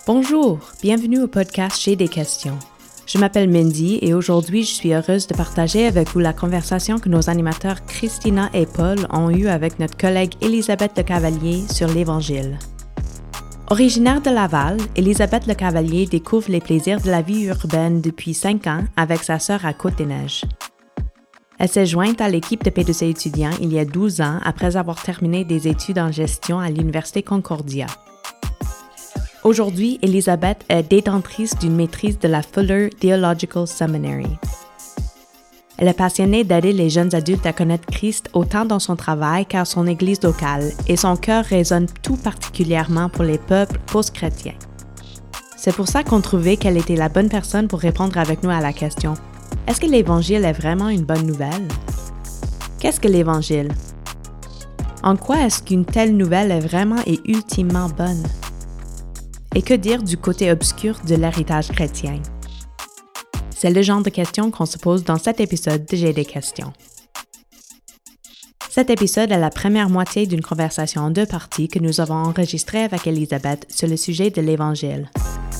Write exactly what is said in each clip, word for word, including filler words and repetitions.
Bonjour, bienvenue au podcast J'ai des questions. Je m'appelle Mindy et aujourd'hui je suis heureuse de partager avec vous la conversation que nos animateurs Christina et Paul ont eue avec notre collègue Élisabeth Lecavalier sur l'Évangile. Originaire de Laval, Élisabeth Lecavalier découvre les plaisirs de la vie urbaine depuis cinq ans avec sa sœur à Côte-des-Neiges. Elle s'est jointe à l'équipe de P deux C étudiants il y a douze ans après avoir terminé des études en gestion à l'Université Concordia. Aujourd'hui, Élisabeth est détentrice d'une maîtrise de la Fuller Theological Seminary. Elle est passionnée d'aider les jeunes adultes à connaître Christ autant dans son travail qu'à son église locale, et son cœur résonne tout particulièrement pour les peuples post-chrétiens. C'est pour ça qu'on trouvait qu'elle était la bonne personne pour répondre avec nous à la question « Est-ce que l'Évangile est vraiment une bonne nouvelle? » Qu'est-ce que l'Évangile? En quoi est-ce qu'une telle nouvelle est vraiment et ultimement bonne? Et que dire du côté obscur de l'héritage chrétien? C'est le genre de questions qu'on se pose dans cet épisode de J'ai des questions. Cet épisode est la première moitié d'une conversation en deux parties que nous avons enregistrée avec Élisabeth sur le sujet de l'Évangile.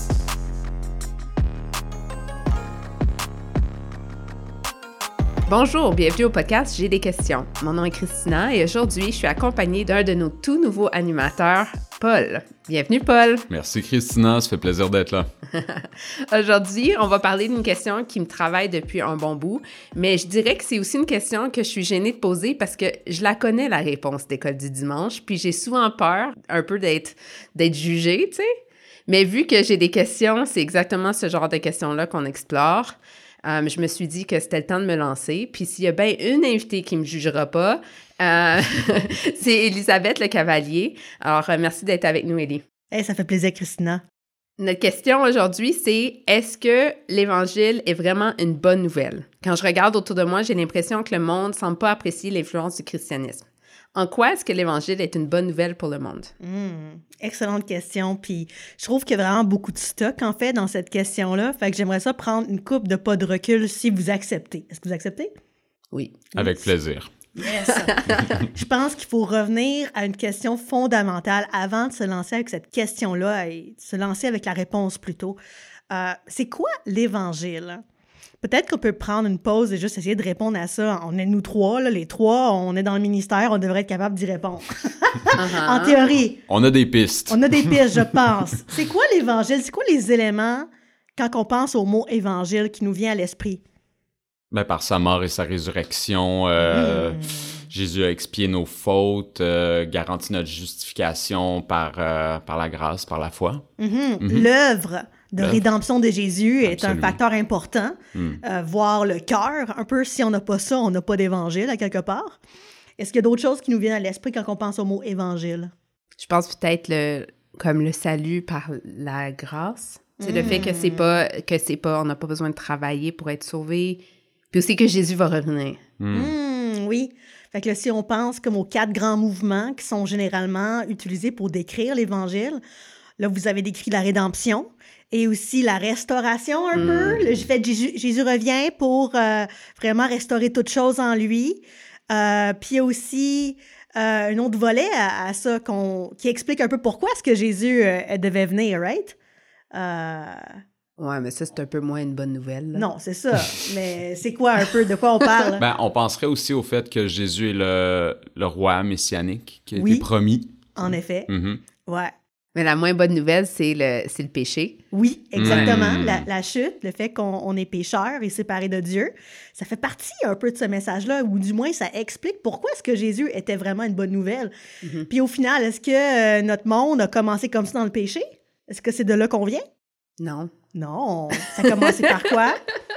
Bonjour, bienvenue au podcast J'ai des questions. Mon nom est Christina et aujourd'hui, je suis accompagnée d'un de nos tout nouveaux animateurs, Paul. Bienvenue, Paul. Merci, Christina. Ça fait plaisir d'être là. Aujourd'hui, on va parler d'une question qui me travaille depuis un bon bout, mais je dirais que c'est aussi une question que je suis gênée de poser parce que je la connais, la réponse d'école du dimanche, puis j'ai souvent peur un peu d'être, d'être jugée, tu sais. Mais vu que j'ai des questions, c'est exactement ce genre de questions-là qu'on explore. Um, je me suis dit que c'était le temps de me lancer. Puis s'il y a bien une invitée qui ne me jugera pas, euh, c'est Élisabeth Lecavalier. Alors, euh, merci d'être avec nous, Élie. Hey, ça fait plaisir, Christina. Notre question aujourd'hui, c'est est-ce que l'Évangile est vraiment une bonne nouvelle? Quand je regarde autour de moi, j'ai l'impression que le monde ne semble pas apprécier l'influence du christianisme. En quoi est-ce que l'Évangile est une bonne nouvelle pour le monde? Mmh, excellente question. Puis je trouve qu'il y a vraiment beaucoup de stock, en fait, dans cette question-là. Fait que j'aimerais ça prendre une coupe de pas de recul si vous acceptez. Est-ce que vous acceptez? Oui. Avec plaisir. Yes! Je pense qu'il faut revenir à une question fondamentale avant de se lancer avec cette question-là et de se lancer avec la réponse plutôt. Euh, c'est quoi l'Évangile? Peut-être qu'on peut prendre une pause et juste essayer de répondre à ça. On est nous trois, là, les trois, on est dans le ministère, on devrait être capable d'y répondre. Uh-huh. En théorie. On a des pistes. On a des pistes, je pense. C'est quoi l'Évangile? C'est quoi les éléments, quand on pense au mot Évangile, qui nous vient à l'esprit? Ben, par sa mort et sa résurrection, euh, mmh. Jésus a expié nos fautes, euh, garanti notre justification par, euh, par la grâce, par la foi. Mm-hmm. Mm-hmm. L'œuvre de L'œuvre. rédemption de Jésus est Absolument. un facteur important. Mm. Euh, voir le cœur, un peu, si on n'a pas ça, on n'a pas d'évangile à quelque part. Est-ce qu'il y a d'autres choses qui nous viennent à l'esprit quand on pense au mot évangile? Je pense peut-être le, comme le salut par la grâce. C'est mm. le fait que c'est pas, que c'est pas, on n'a pas besoin de travailler pour être sauvé. Puis aussi que Jésus va revenir. Mm. Mm, oui. Fait que là, si on pense comme aux quatre grands mouvements qui sont généralement utilisés pour décrire l'Évangile, là, vous avez décrit la rédemption et aussi la restauration un mm. peu. Le fait que Jésus, Jésus revient pour euh, vraiment restaurer toute chose en lui. Euh, puis il y a aussi euh, un autre volet à, à ça qu'on, qui explique un peu pourquoi est-ce que Jésus euh, devait venir, right? Euh... Ouais, mais ça, c'est un peu moins une bonne nouvelle. Là. Non, c'est ça. Mais c'est quoi un peu? De quoi on parle? Ben, on penserait aussi au fait que Jésus est le, le roi messianique qui a oui, été promis. En effet. Mm-hmm. Ouais. Mais la moins bonne nouvelle, c'est le, c'est le péché. Oui, exactement. Mmh. La, la chute, le fait qu'on on est pécheur et séparé de Dieu, ça fait partie un peu de ce message-là, ou du moins, ça explique pourquoi est-ce que Jésus était vraiment une bonne nouvelle. Mm-hmm. Puis au final, est-ce que euh, notre monde a commencé comme ça dans le péché? Est-ce que c'est de là qu'on vient? Non. Non. Ça a commencé par quoi?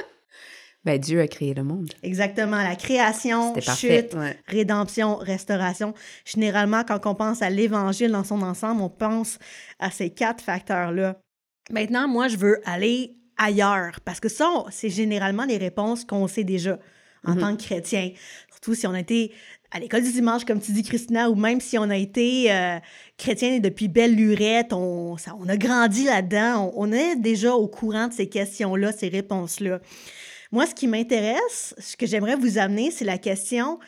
Ben, Dieu a créé le monde. Exactement. La création, chute, ouais. rédemption, restauration. Généralement, quand on pense à l'Évangile dans son ensemble, on pense à ces quatre facteurs-là. Maintenant, moi, je veux aller ailleurs, parce que ça, c'est généralement les réponses qu'on sait déjà en mm-hmm. tant que chrétien. Surtout si on a été à l'école du dimanche, comme tu dis, Christina, ou même si on a été euh, chrétien depuis belle lurette, on, ça, on a grandi là-dedans, on, on est déjà au courant de ces questions-là, ces réponses-là. Moi, ce qui m'intéresse, ce que j'aimerais vous amener, c'est la question,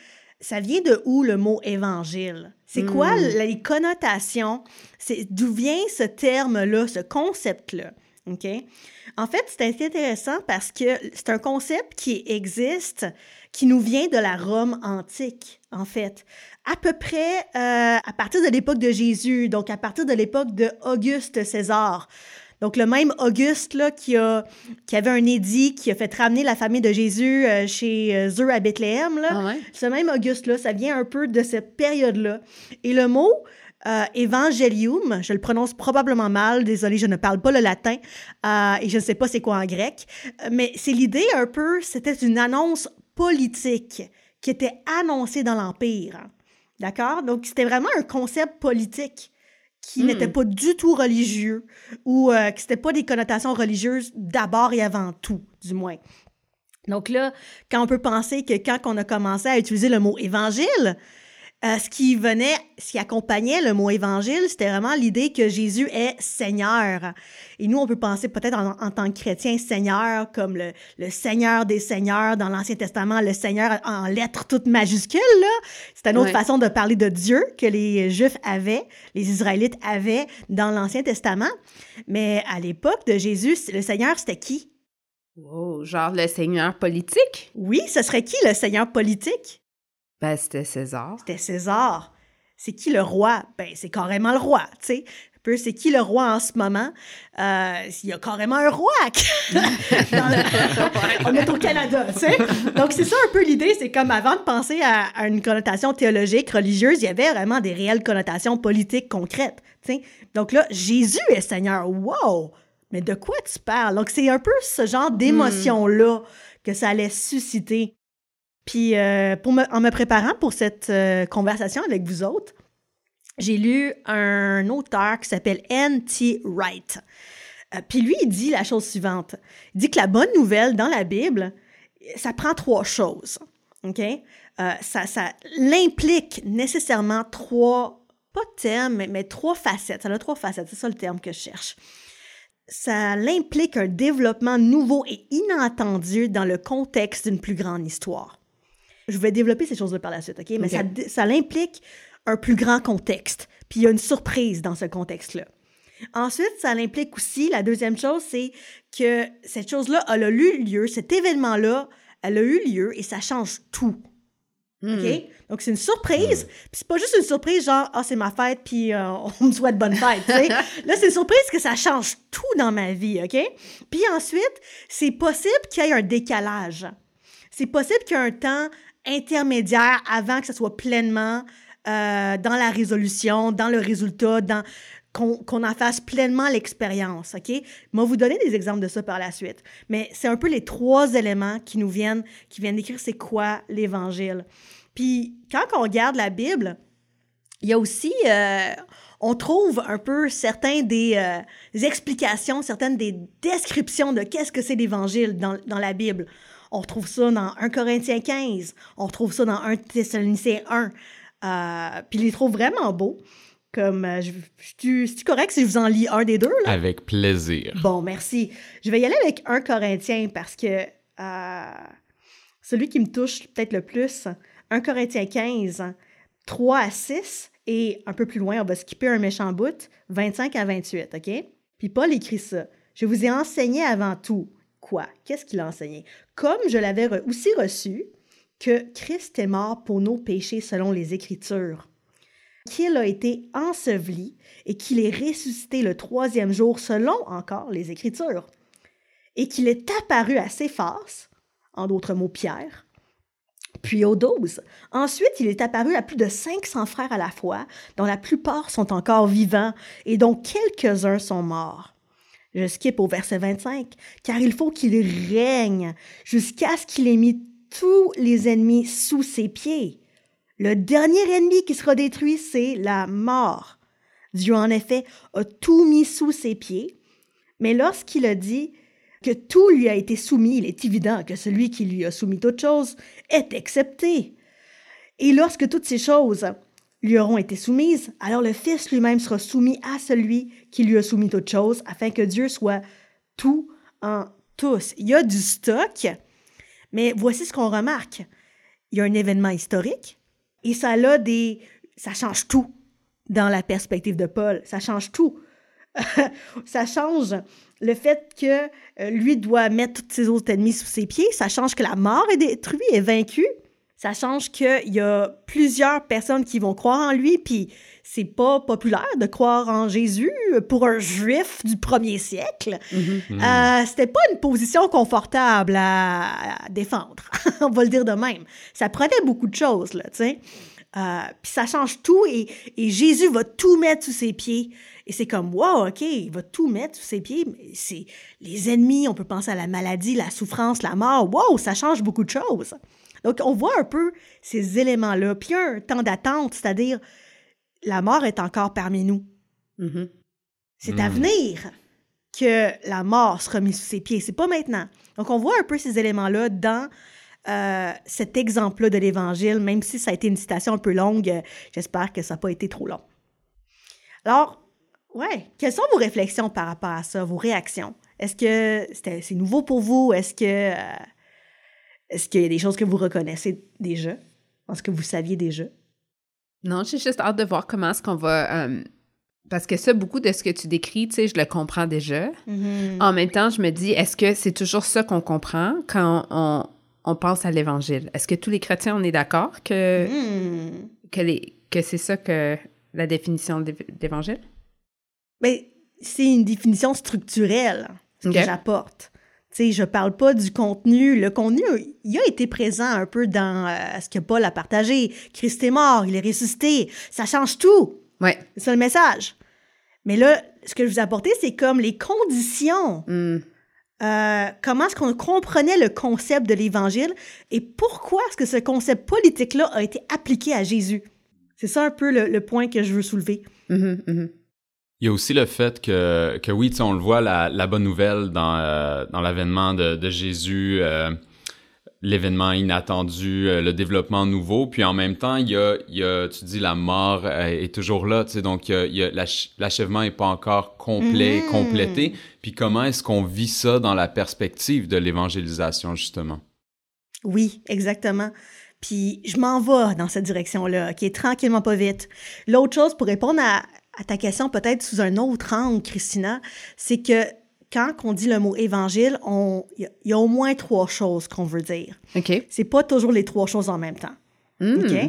ça vient de où le mot évangile? C'est mmh. quoi les connotations? C'est, d'où vient ce terme-là, ce concept-là? OK? En fait, c'est intéressant parce que c'est un concept qui existe, qui nous vient de la Rome antique, en fait. À peu près euh, à partir de l'époque de Jésus, donc à partir de l'époque de Auguste César. Donc, le même Auguste là, qui, a, qui avait un édit, qui a fait ramener la famille de Jésus euh, chez euh, eux à Bethléem. Là. Ah ouais? Ce même Auguste-là, ça vient un peu de cette période-là. Et le mot euh, évangélium, je le prononce probablement mal, désolée, je ne parle pas le latin euh, et je ne sais pas c'est quoi en grec, mais c'est l'idée un peu, c'était une annonce politique qui était annoncée dans l'Empire. D'accord? Donc, c'était vraiment un concept politique qui mm. n'était pas du tout religieux ou euh, que c'était pas des connotations religieuses d'abord et avant tout, du moins. Donc là, quand on peut penser que quand on a commencé à utiliser le mot « évangile », euh, ce qui venait, ce qui accompagnait le mot « évangile », c'était vraiment l'idée que Jésus est Seigneur. Et nous, on peut penser peut-être en, en tant que chrétien, Seigneur, comme le, le Seigneur des Seigneurs dans l'Ancien Testament, le Seigneur en lettres toutes majuscules, là. C'est une autre ouais. façon de parler de Dieu que les Juifs avaient, les Israélites avaient dans l'Ancien Testament. Mais à l'époque de Jésus, le Seigneur, c'était qui? Wow, genre le Seigneur politique? Oui, ce serait qui le Seigneur politique? Ben, c'était César. C'était César. C'est qui le roi? Ben, c'est carrément le roi, tu sais. Un peu, c'est qui le roi en ce moment? Euh, il y a carrément un roi. le... On est au Canada, tu sais. Donc, c'est ça un peu l'idée. C'est comme avant de penser à, à une connotation théologique, religieuse, il y avait vraiment des réelles connotations politiques concrètes, tu sais. Donc là, Jésus est Seigneur. Wow! Mais de quoi tu parles? Donc, c'est un peu ce genre d'émotion-là mm. que ça allait susciter. Puis, euh, pour me, en me préparant pour cette euh, conversation avec vous autres, j'ai lu un auteur qui s'appelle N T Wright. Euh, puis lui, il dit la chose suivante. Il dit que la bonne nouvelle dans la Bible, ça prend trois choses. OK? Euh, ça, ça l'implique nécessairement trois, pas termes, mais, mais trois facettes. Ça a trois facettes, c'est ça le terme que je cherche. Ça l'implique un développement nouveau et inattendu dans le contexte d'une plus grande histoire. Je vais développer ces choses-là par la suite, OK? Mais okay. ça, ça l'implique un plus grand contexte. Puis il y a une surprise dans ce contexte-là. Ensuite, ça l'implique aussi, la deuxième chose, c'est que cette chose-là, elle a eu lieu, cet événement-là, elle a eu lieu et ça change tout. Mm. OK? Donc, c'est une surprise. Mm. Puis c'est pas juste une surprise genre, ah, c'est ma fête, puis euh, on me souhaite bonne fête, tu sais. Là, c'est une surprise que ça change tout dans ma vie, OK? Puis ensuite, c'est possible qu'il y ait un décalage. C'est possible qu'il y ait un temps intermédiaire avant que ça soit pleinement euh, dans la résolution, dans le résultat, dans, qu'on, qu'on en fasse pleinement l'expérience, OK? Je vais vous donner des exemples de ça par la suite. Mais c'est un peu les trois éléments qui nous viennent, qui viennent décrire c'est quoi l'Évangile. Puis, quand on regarde la Bible, il y a aussi, euh, on trouve un peu certains des, euh, des explications, certaines des descriptions de qu'est-ce que c'est l'Évangile dans, dans la Bible. On retrouve ça dans un Corinthiens quinze, on retrouve ça dans un Thessaloniciens un. Euh, puis je les trouve vraiment beaux. Comme, euh, je, je, c'est-tu correct si je vous en lis un des deux? Là? Avec plaisir. Bon, merci. Je vais y aller avec un Corinthiens parce que euh, celui qui me touche peut-être le plus, un Corinthiens quinze, trois à six, et un peu plus loin, on va skipper un méchant bout, vingt-cinq à vingt-huit, OK? Puis Paul écrit ça. « Je vous ai enseigné avant tout. » Quoi? Qu'est-ce qu'il a enseigné? « Comme je l'avais re- aussi reçu, que Christ est mort pour nos péchés selon les Écritures, qu'il a été enseveli et qu'il est ressuscité le troisième jour selon encore les Écritures, et qu'il est apparu à Céphas, en d'autres mots Pierre, puis aux douze. Ensuite, il est apparu à plus de cinq cents frères à la fois, dont la plupart sont encore vivants et dont quelques-uns sont morts. Je skip au verset vingt-cinq, car il faut qu'il règne jusqu'à ce qu'il ait mis tous les ennemis sous ses pieds. Le dernier ennemi qui sera détruit, c'est la mort. Dieu, en effet, a tout mis sous ses pieds, mais lorsqu'il a dit que tout lui a été soumis, il est évident que celui qui lui a soumis toute chose est accepté. Et lorsque toutes ces choses lui auront été soumises, alors le Fils lui-même sera soumis à celui qui lui a soumis toute chose, afin que Dieu soit tout en tous. Il y a du stock, mais voici ce qu'on remarque. Il y a un événement historique, Et ça a des... Ça change tout dans la perspective de Paul. Ça change tout. Ça change le fait que euh, lui doit mettre tous ses autres ennemis sous ses pieds. Ça change que la mort est détruite, est vaincue. Ça change qu'il y a plusieurs personnes qui vont croire en lui, puis c'est pas populaire de croire en Jésus pour un juif du premier siècle. Mm-hmm. Euh, c'était pas une position confortable à, à défendre, on va le dire de même. Ça prenait beaucoup de choses, là, tu sais. Euh, puis ça change tout, et, et Jésus va tout mettre sous ses pieds. Et c'est comme, wow, OK, il va tout mettre sous ses pieds. Mais c'est les ennemis, on peut penser à la maladie, la souffrance, la mort. Wow, ça change beaucoup de choses. Donc, on voit un peu ces éléments-là. Puis il y a un temps d'attente, c'est-à-dire la mort est encore parmi nous. Mm-hmm. C'est mm. à venir que la mort sera mise sous ses pieds. C'est pas maintenant. Donc, on voit un peu ces éléments-là dans euh, cet exemple-là de l'Évangile, même si ça a été une citation un peu longue. Euh, j'espère que ça n'a pas été trop long. Alors, ouais, quelles sont vos réflexions par rapport à ça, vos réactions? Est-ce que c'était, c'est nouveau pour vous? Est-ce que... Euh, Est-ce qu'il y a des choses que vous reconnaissez déjà? Est-ce que vous saviez déjà? Non, j'ai juste hâte de voir comment est-ce qu'on va... Euh, parce que ça, beaucoup de ce que tu décris, tu sais, je le comprends déjà. Mm-hmm. En même temps, je me dis, est-ce que c'est toujours ça qu'on comprend quand on, on pense à l'Évangile? Est-ce que tous les chrétiens, on est d'accord que, mm. que, les, que c'est ça que la définition d'Évangile? Bien, c'est une définition structurelle, ce okay. que j'apporte. Tu sais, je parle pas du contenu. Le contenu, il a été présent un peu dans euh, ce que Paul a partagé. Christ est mort, il est ressuscité. Ça change tout. Ouais. C'est ça le message. Mais là, ce que je vous ai apporté, c'est comme les conditions. Mm. Euh, comment est-ce qu'on comprenait le concept de l'Évangile et pourquoi est-ce que ce concept politique-là a été appliqué à Jésus. C'est ça un peu le, le point que je veux soulever. Mm-hmm, mm-hmm. Il y a aussi le fait que, que oui, tu sais, on le voit, la, la bonne nouvelle dans, euh, dans l'avènement de, de Jésus, euh, l'événement inattendu, euh, le développement nouveau, puis en même temps, il y a, il y a tu dis, la mort euh, est toujours là, tu sais, donc il y a, il y a l'ach- l'achèvement n'est pas encore complet, mmh. complété, puis comment est-ce qu'on vit ça dans la perspective de l'évangélisation, justement? Oui, exactement. Puis je m'en vais dans cette direction-là, qui est tranquillement pas vite. L'autre chose, pour répondre à, à ta question peut-être sous un autre angle, Christina, c'est que quand on dit le mot évangile, il y, y a au moins trois choses qu'on veut dire. OK. C'est pas toujours les trois choses en même temps. Mm. OK?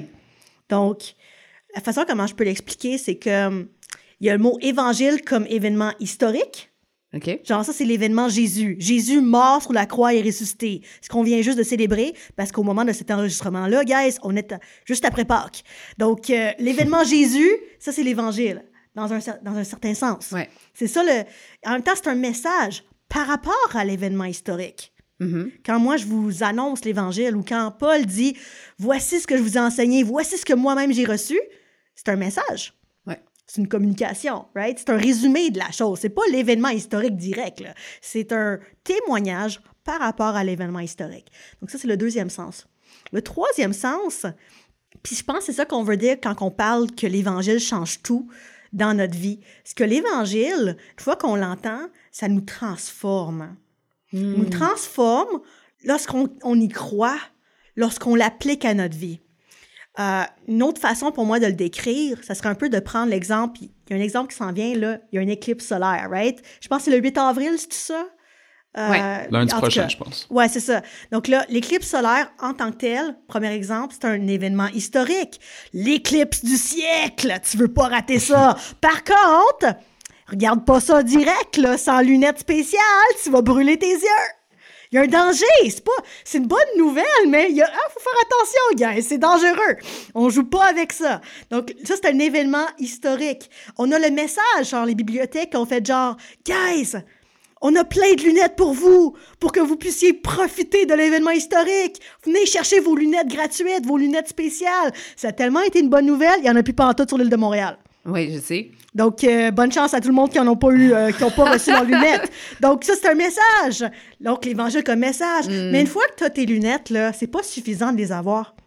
Donc, la façon comment je peux l'expliquer, c'est que il y a le mot évangile comme événement historique. OK. Genre, ça, c'est l'événement Jésus. Jésus mort sur la croix et ressuscité. Ce qu'on vient juste de célébrer, parce qu'au moment de cet enregistrement-là, guys, on est juste après Pâques. Donc, euh, l'événement Jésus, ça, c'est l'évangile, dans un, dans un certain sens. Ouais. C'est ça, le... En même temps, c'est un message par rapport à l'événement historique. Mm-hmm. Quand moi, je vous annonce l'évangile, ou quand Paul dit « Voici ce que je vous ai enseigné, voici ce que moi-même j'ai reçu », c'est un message. C'est une communication, right? C'est un résumé de la chose. C'est pas l'événement historique direct, là. C'est un témoignage par rapport à l'événement historique. Donc ça, c'est le deuxième sens. Le troisième sens, puis je pense que c'est ça qu'on veut dire quand on parle que l'Évangile change tout dans notre vie. C'est que l'Évangile, une fois qu'on l'entend, ça nous transforme. Mm. Nous transforme lorsqu'on on y croit, lorsqu'on l'applique à notre vie. Euh, une autre façon pour moi de le décrire, ça serait un peu de prendre l'exemple. Il y a un exemple qui s'en vient, là. Il y a une éclipse solaire, right? Je pense que c'est le huit avril, c'est tout ça? Euh, oui, lundi prochain, cas, je pense. Oui, c'est ça. Donc là, l'éclipse solaire, en tant que telle, premier exemple, c'est un événement historique. L'éclipse du siècle! Tu veux pas rater ça! Par contre, regarde pas ça direct, là, sans lunettes spéciales, tu vas brûler tes yeux! Il y a un danger, c'est pas, c'est une bonne nouvelle, mais il y a, ah, faut faire attention, guys, c'est dangereux. On joue pas avec ça. Donc, ça, c'est un événement historique. On a le message, genre, les bibliothèques ont fait genre, guys, on a plein de lunettes pour vous, pour que vous puissiez profiter de l'événement historique. Venez chercher vos lunettes gratuites, vos lunettes spéciales. Ça a tellement été une bonne nouvelle, il y en a plus pantoute sur l'île de Montréal. Oui, je sais. Donc, euh, bonne chance à tout le monde qui n'en ont pas eu, euh, qui n'ont pas reçu leurs lunettes. Donc, ça, c'est un message. Donc, l'Évangile comme message. Mm. Mais une fois que tu as tes lunettes, là, c'est pas suffisant de les avoir.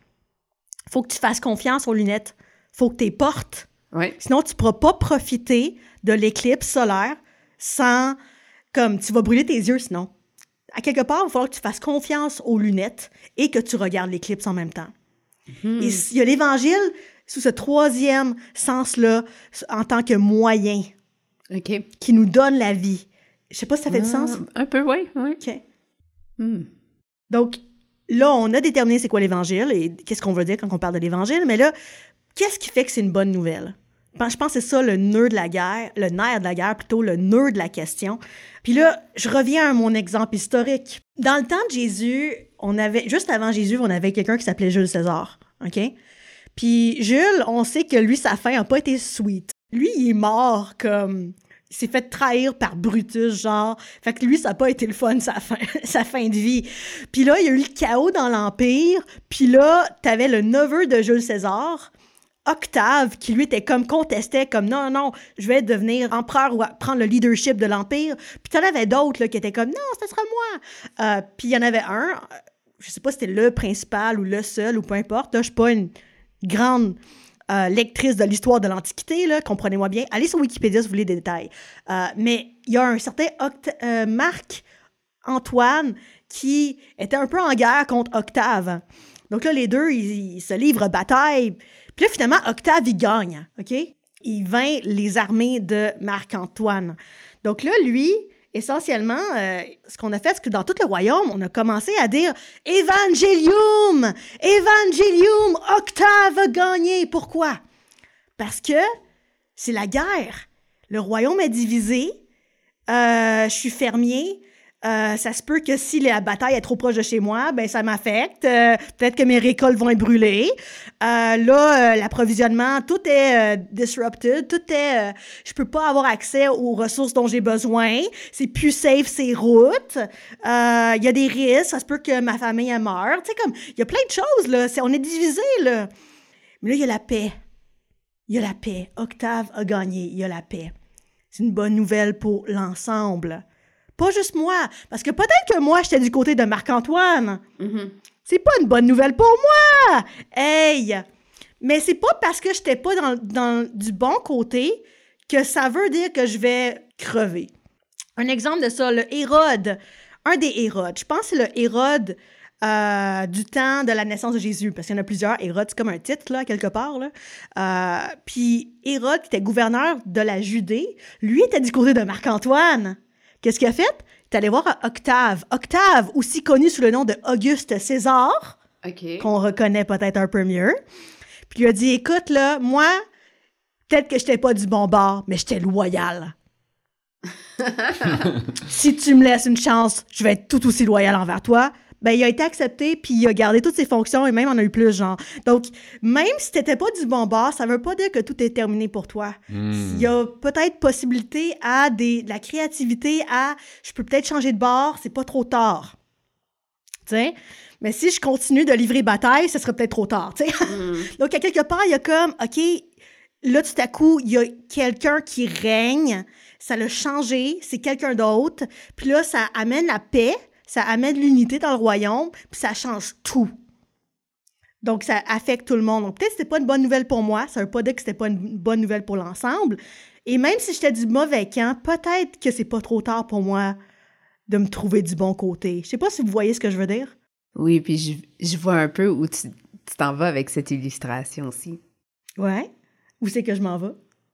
Il faut que tu fasses confiance aux lunettes. Il faut que tu les portes. Oui. Sinon, tu ne pourras pas profiter de l'éclipse solaire sans... Comme, tu vas brûler tes yeux, sinon. À quelque part, il va falloir que tu fasses confiance aux lunettes et que tu regardes l'éclipse en même temps. Mm. Et il y a l'Évangile sous ce troisième sens-là, en tant que moyen okay. qui nous donne la vie. Je sais pas si ça fait ah, du sens. Un peu, oui. oui. OK. Mm. Donc, là, on a déterminé c'est quoi l'Évangile et qu'est-ce qu'on veut dire quand on parle de l'Évangile, mais là, qu'est-ce qui fait que c'est une bonne nouvelle? Je pense que c'est ça le nœud de la guerre, le nerf de la guerre, plutôt le nœud de la question. Puis là, je reviens à mon exemple historique. Dans le temps de Jésus, on avait, juste avant Jésus, on avait quelqu'un qui s'appelait Jules César, OK? Puis Jules, on sait que lui, sa fin n'a pas été sweet. Lui, il est mort comme... Il s'est fait trahir par Brutus, genre. Fait que lui, ça n'a pas été le fun, sa fin, sa fin de vie. Puis là, il y a eu le chaos dans l'Empire. Puis là, t'avais le neveu de Jules César, Octave, qui lui était comme contestait, comme non, non, je vais devenir empereur ou prendre le leadership de l'Empire. Puis t'en avais d'autres là, qui étaient comme non, ce sera moi. Euh, puis il y en avait un, je sais pas si c'était le principal ou le seul ou peu importe. Là, je suis pas une grande euh, lectrice de l'histoire de l'Antiquité, là, comprenez-moi bien. Allez sur Wikipédia si vous voulez des détails. Euh, mais il y a un certain Oct- euh, Marc-Antoine qui était un peu en guerre contre Octave. Donc là, les deux, ils, ils se livrent bataille. Puis là, finalement, Octave, il gagne, OK? Il vainc les armées de Marc-Antoine. Donc là, lui, essentiellement, euh, ce qu'on a fait, c'est que dans tout le royaume, on a commencé à dire « Evangelium! Evangelium! Octave a gagné! » Pourquoi? Parce que c'est la guerre. Le royaume est divisé. Euh, je suis fermier. Euh, ça se peut que si la bataille est trop proche de chez moi, ben ça m'affecte. Euh, peut-être que mes récoltes vont être brûlées. Euh, là, euh, l'approvisionnement, tout est euh, disrupted. Tout est... Euh, je peux pas avoir accès aux ressources dont j'ai besoin. C'est plus safe, ces routes. Il euh, y a des risques. Ça se peut que ma famille elle meure. Tu sais, comme... Il y a plein de choses, là. C'est, on est divisé, là. Mais là, il y a la paix. Il y a la paix. Octave a gagné. Il y a la paix. C'est une bonne nouvelle pour l'ensemble. Pas juste moi, parce que peut-être que moi, j'étais du côté de Marc-Antoine. Mm-hmm. C'est pas une bonne nouvelle pour moi! Hey! Mais c'est pas parce que j'étais pas dans, dans du bon côté que ça veut dire que je vais crever. Un exemple de ça, le Hérode, un des Hérodes. Je pense que c'est le Hérode euh, du temps de la naissance de Jésus, parce qu'il y en a plusieurs. Hérode, c'est comme un titre, là, quelque part. Là. Euh, puis Hérode, qui était gouverneur de la Judée, lui était du côté de Marc-Antoine. Qu'est-ce qu'il a fait? Il est allé voir Octave. Octave, aussi connu sous le nom de Auguste César, okay. qu'on reconnaît peut-être un peu mieux. Puis il a dit, écoute, là, moi, peut-être que j'étais pas du bon bord, mais j'étais loyal. Si tu me laisses une chance, je vais être tout aussi loyal envers toi. Ben, il a été accepté, puis il a gardé toutes ses fonctions, et même on a eu plus, genre. Donc, même si t'étais pas du bon bord, ça veut pas dire que tout est terminé pour toi. Mm. Il y a peut-être possibilité à des, de la créativité, à je peux peut-être changer de bord, c'est pas trop tard. Tu sais? Mais si je continue de livrer bataille, ce serait peut-être trop tard, tu sais? Mm. Donc, à quelque part, il y a comme, OK, là, tout à coup, il y a quelqu'un qui règne, ça l'a changé, c'est quelqu'un d'autre, puis là, ça amène la paix. Ça amène l'unité dans le royaume, puis ça change tout. Donc, ça affecte tout le monde. Donc, peut-être que c'était pas une bonne nouvelle pour moi. Ça veut pas dire que c'était pas une bonne nouvelle pour l'ensemble. Et même si j'étais du mauvais camp, peut-être que c'est pas trop tard pour moi de me trouver du bon côté. Je sais pas si vous voyez ce que je veux dire. Oui, puis je, je vois un peu où tu, tu t'en vas avec cette illustration aussi. Ouais. Où c'est que je m'en vais?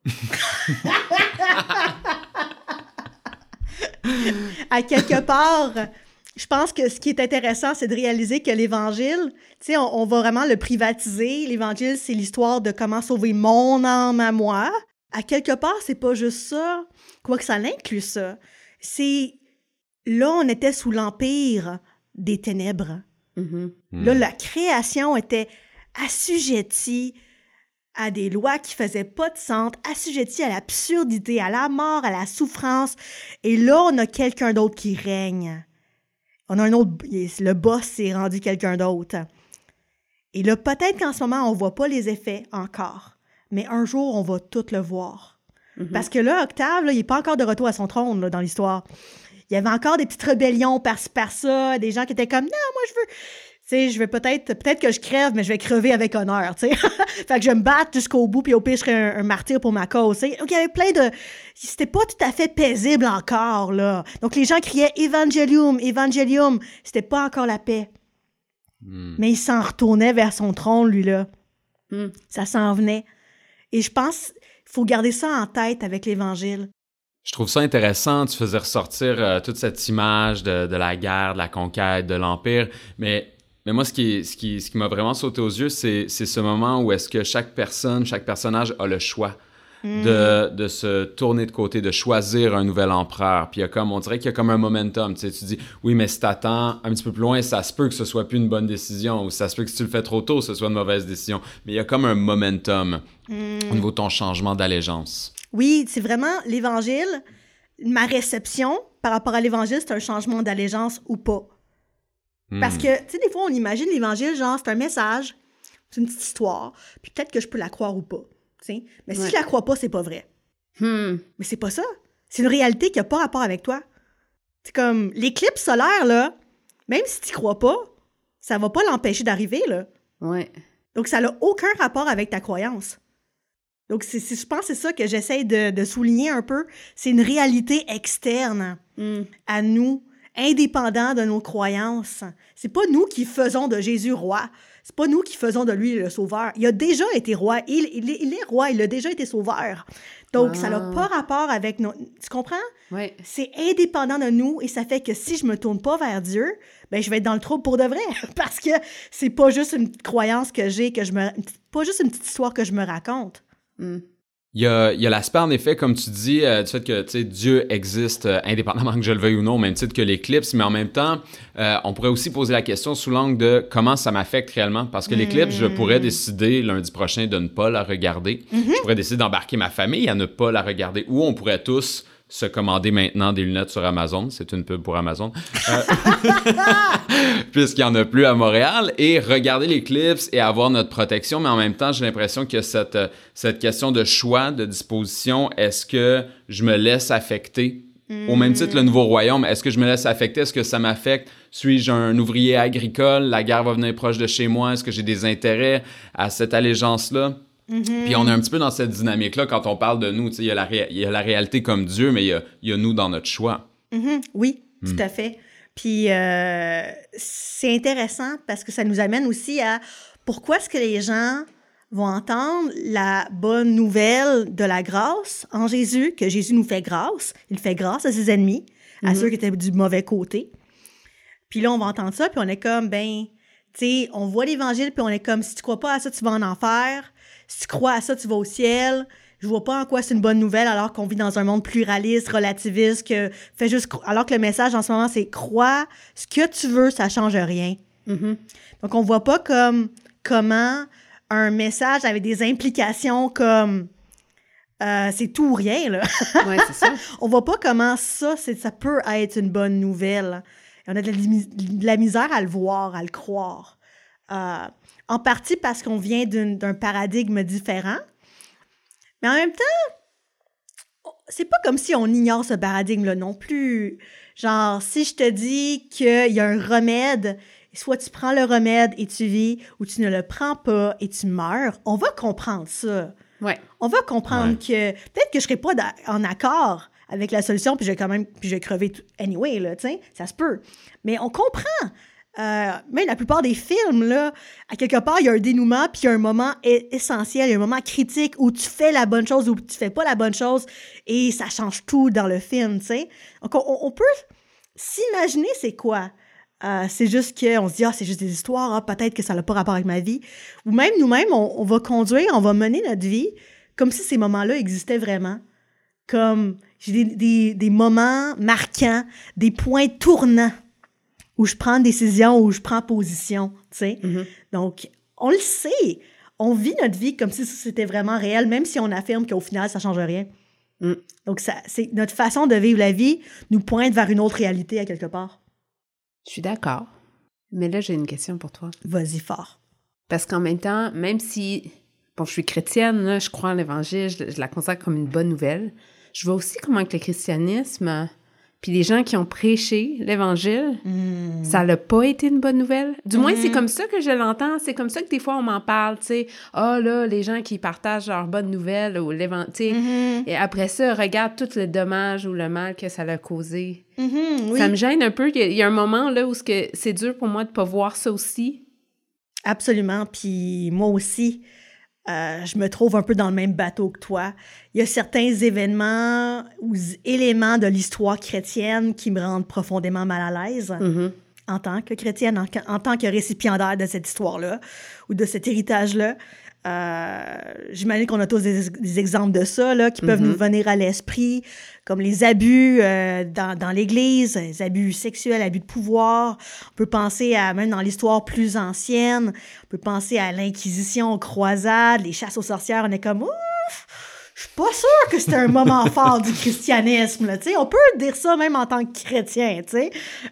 À quelque part... Je pense que ce qui est intéressant, c'est de réaliser que l'Évangile, tu sais, on, on va vraiment le privatiser. L'Évangile, c'est l'histoire de comment sauver mon âme à moi. À quelque part, c'est pas juste ça, quoique ça l'inclut ça. C'est, là, on était sous l'empire des ténèbres. Mm-hmm. Mm. Là, la création était assujettie à des lois qui faisaient pas de sens, assujettie à l'absurdité, à la mort, à la souffrance. Et là, on a quelqu'un d'autre qui règne. On a un autre... Le boss s'est rendu quelqu'un d'autre. Et là, peut-être qu'en ce moment, on ne voit pas les effets encore. Mais un jour, on va tout le voir. Mm-hmm. Parce que là, Octave, là, il n'est pas encore de retour à son trône là, dans l'histoire. Il y avait encore des petites rébellions par-ci, par-ça, des gens qui étaient comme « Non, moi, je veux... » Tu sais, je vais peut-être... Peut-être que je crève, mais je vais crever avec honneur, tu sais. Fait que je vais me battre jusqu'au bout, puis au pire, je serai un, un martyr pour ma cause, tu sais. Donc, il y avait plein de... C'était pas tout à fait paisible encore, là. Donc, les gens criaient « Evangelium, Evangelium ». C'était pas encore la paix. Mm. Mais il s'en retournait vers son trône, lui-là. Mm. Ça s'en venait. Et je pense qu'il faut garder ça en tête avec l'Évangile. Je trouve ça intéressant. Tu faisais ressortir euh, toute cette image de, de la guerre, de la conquête, de l'Empire. Mais, mais moi, ce qui, ce qui, ce qui m'a vraiment sauté aux yeux, c'est, c'est ce moment où est-ce que chaque personne, chaque personnage a le choix de, de se tourner de côté, de choisir un nouvel empereur. Puis il y a comme, on dirait qu'il y a comme un momentum. Tu sais, tu dis, oui, mais si t'attends un petit peu plus loin, ça se peut que ce soit plus une bonne décision, ou ça se peut que si tu le fais trop tôt, ce soit une mauvaise décision. Mais il y a comme un momentum Mm. au niveau de ton changement d'allégeance. Oui, c'est vraiment l'Évangile. Ma réception par rapport à l'Évangile, c'est un changement d'allégeance ou pas. Mm. Parce que, tu sais, des fois, on imagine l'Évangile, genre, c'est un message, c'est une petite histoire, puis peut-être que je peux la croire ou pas. T'sais. Mais si Ouais. je la crois pas, c'est pas vrai. Hmm. Mais c'est pas ça. C'est une réalité qui a pas rapport avec toi. C'est comme l'éclipse solaire, là, même si tu crois pas, ça va pas l'empêcher d'arriver, là. Ouais. Donc, ça n'a aucun rapport avec ta croyance. Donc, c'est, c'est, je pense que c'est ça que j'essaie de, de souligner un peu. C'est une réalité externe Hmm. à nous, indépendant de nos croyances. C'est pas nous qui faisons de Jésus roi. C'est pas nous qui faisons de lui le sauveur. Il a déjà été roi. Il, il, est, il est roi. Il a déjà été sauveur. Donc, Ah. ça n'a pas rapport avec nos... Tu comprends? Ouais. C'est indépendant de nous et ça fait que si je me tourne pas vers Dieu, ben je vais être dans le trouble pour de vrai. Parce que c'est pas juste une petite croyance que j'ai, que je me... pas juste une petite histoire que je me raconte. Hmm. Il y a, il y a l'aspect, en effet, comme tu dis, euh, du fait que tu sais, Dieu existe euh, indépendamment que je le veuille ou non, au même titre que l'éclipse, mais en même temps, euh, on pourrait aussi poser la question sous l'angle de comment ça m'affecte réellement. Parce que l'éclipse, je pourrais décider lundi prochain de ne pas la regarder. Je pourrais décider d'embarquer ma famille à ne pas la regarder. Ou on pourrait tous se commander maintenant des lunettes sur Amazon. C'est une pub pour Amazon. Euh, puisqu'il n'y en a plus à Montréal. Et regarder l'éclipse et avoir notre protection. Mais en même temps, j'ai l'impression que cette, cette question de choix, de disposition, est-ce que je me laisse affecter? Mm. Au même titre, le Nouveau Royaume, est-ce que je me laisse affecter? Est-ce que ça m'affecte? Suis-je un ouvrier agricole? La guerre va venir proche de chez moi. Est-ce que j'ai des intérêts à cette allégeance-là? Mm-hmm. Puis on est un petit peu dans cette dynamique-là quand on parle de nous. Il y a la ré- il y a la réalité comme Dieu, mais il y a, il y a nous dans notre choix. Mm-hmm. Oui, Mm. tout à fait. Puis euh, c'est intéressant parce que ça nous amène aussi à pourquoi est-ce que les gens vont entendre la bonne nouvelle de la grâce en Jésus, que Jésus nous fait grâce. Il fait grâce à ses ennemis, à Mm-hmm. ceux qui étaient du mauvais côté. Puis là, on va entendre ça, puis on est comme, ben, tu sais, on voit l'Évangile, puis on est comme, si tu crois pas à ça, tu vas en enfer. Si tu crois à ça, tu vas au ciel. Je vois pas en quoi c'est une bonne nouvelle alors qu'on vit dans un monde pluraliste, relativiste, que fait juste cro- alors que le message en ce moment, c'est crois ce que tu veux, ça change rien. Mm-hmm. Donc, on voit pas comme comment un message avec des implications comme euh, c'est tout ou rien, là. Ouais, c'est ça. On voit pas comment ça, c'est, ça peut être une bonne nouvelle. Et on a de la, de la misère à le voir, à le croire. Euh, en partie parce qu'on vient d'une, d'un paradigme différent. Mais en même temps, c'est pas comme si on ignore ce paradigme-là non plus. Genre, si je te dis qu'il y a un remède, soit tu prends le remède et tu vis, ou tu ne le prends pas et tu meurs, on va comprendre ça. Ouais. On va comprendre Ouais. que peut-être que je serai pas d'a- en accord avec la solution, puis je vais quand même, puis je vais crever tout, anyway, là, tu sais, ça se peut. Mais on comprend. Euh, même la plupart des films, là, à quelque part, il y a un dénouement, puis il y a un moment e- essentiel, il y a un moment critique où tu fais la bonne chose ou tu fais pas la bonne chose, et ça change tout dans le film, tu sais. Donc, on, on peut s'imaginer c'est quoi. Euh, c'est juste qu'on se dit, ah, c'est juste des histoires, ah, peut-être que ça n'a pas rapport avec ma vie. Ou même nous-mêmes, on, on va conduire, on va mener notre vie comme si ces moments-là existaient vraiment. Comme j'ai des, des, des moments marquants, des points tournants où je prends une décision, où je prends position, tu sais. Mm-hmm. Donc, on le sait. On vit notre vie comme si c'était vraiment réel, même si on affirme qu'au final, ça ne change rien. Mm. Donc, ça, c'est, notre façon de vivre la vie nous pointe vers une autre réalité à quelque part. Je suis d'accord. Mais là, j'ai une question pour toi. Vas-y fort. Parce qu'en même temps, même si, bon, je suis chrétienne, là, je crois en l'Évangile, je, je la considère comme une bonne nouvelle, je vois aussi comment que le christianisme, puis les gens qui ont prêché l'Évangile, Mm. ça n'a pas été une bonne nouvelle. Du moins, Mm-hmm. c'est comme ça que je l'entends. C'est comme ça que des fois, on m'en parle, tu sais. Ah, là, les gens qui partagent leurs bonnes nouvelles ou l'Évangile, tu sais. Mm-hmm. Et après ça, regarde tout le dommage ou le mal que ça a causé. Mm-hmm, oui. Ça me gêne un peu. Il y a, il y a un moment là où ce que c'est dur pour moi de pas voir ça aussi. Absolument. Puis moi aussi, euh, je me trouve un peu dans le même bateau que toi. Il y a certains événements ou éléments de l'histoire chrétienne qui me rendent profondément mal à l'aise mm-hmm. en tant que chrétienne, en, en tant que récipiendaire de cette histoire-là ou de cet héritage-là. Euh, j'imagine qu'on a tous des, des exemples de ça là, qui peuvent mm-hmm. nous venir à l'esprit, comme les abus euh, dans, dans l'Église, les abus sexuels, abus de pouvoir. On peut penser à, même dans l'histoire plus ancienne, on peut penser à l'Inquisition, aux croisades, les chasses aux sorcières. On est comme, ouf, je suis pas sûre que c'était un moment fort du christianisme. Là, on peut dire ça même en tant que chrétien. Euh,